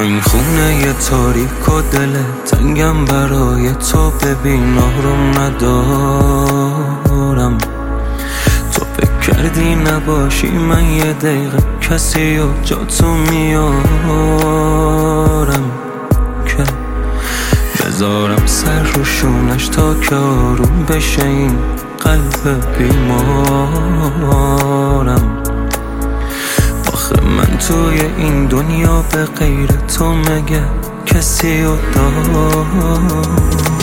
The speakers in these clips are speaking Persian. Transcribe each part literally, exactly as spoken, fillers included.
این خونه یه تاریک و دل تنگم برای تو، ببین آروم ندارم. تو فکر کردی نباشی من یه دقیقه کسی و جا تو میارم که بذارم سر رو شونش تا که آروم بشه این قلب بیمارم. آخه من توی این دنیا به غیر تو مگه کسی رو دارم؟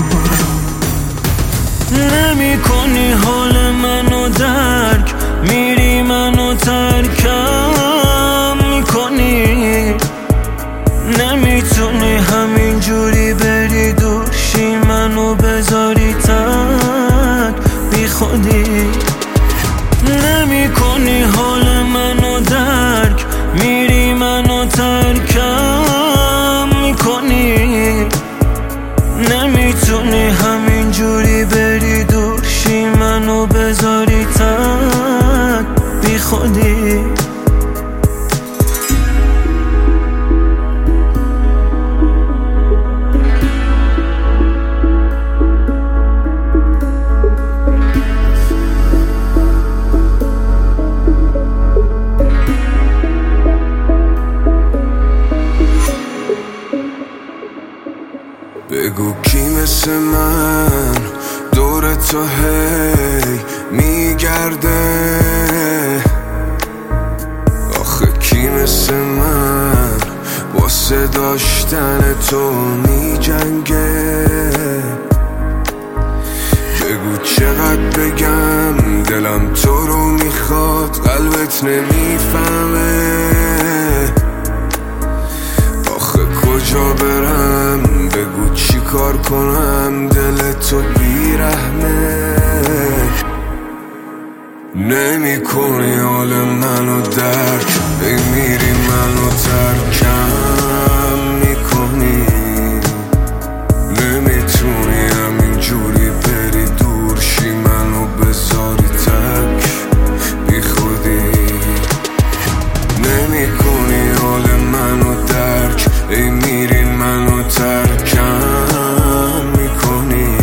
نمی کنی حال منو درک، میری منو ترکم میکنی، نمیتونی همین جوری بری دوشی منو بذاری تک بی خودی. نمی کنی حال منو درک، میری منو ترکم میکنی، نمیتونی همین جوری بری دوشی منو بذاری تک بی خودی. بگو کی مثل من دور تو هی میگرده، آخه کی مثل من واسه داشتن تو میجنگه. بگو چقدر بگم دلم تو رو میخواد، قلبت نمیفهمه. آخه کجا برم بگو چی کار کنم، دل تو بیرحمه. نمی کنی حال منو درک، ای میری منو ترکم میکنی، نمیتونی همین جوری بری دورشی منو بذاری تک بی خودی. نمی کنی حال منو درک، ای میری منو ترکم میکنی،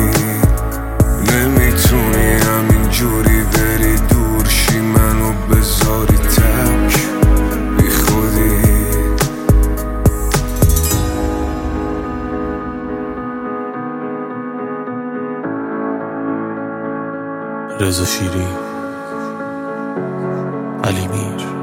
نمیتونی همین جوری بری دورشی منو بذاری تک بی خودی. رضا شیری، علی میر.